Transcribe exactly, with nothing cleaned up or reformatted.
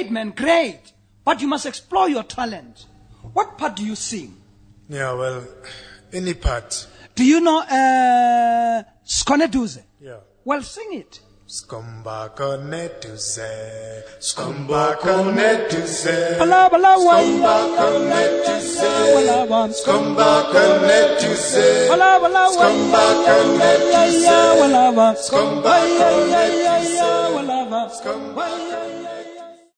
great, man, great. But you must explore your talent. What part do you sing? Yeah, well, any part. Do you know uh, Skoneduze? Yeah. Well, sing it. Skomba konetuze, skomba konetuze, Bala, bala, wa, skomba ya, konetuze, bala, wa, skomba konetuze, bala, bala, wa, skomba konetuze, ya, bala, wa, skomba ya, ya, ya, ya, konetuze, bala, wa, skomba konetuze.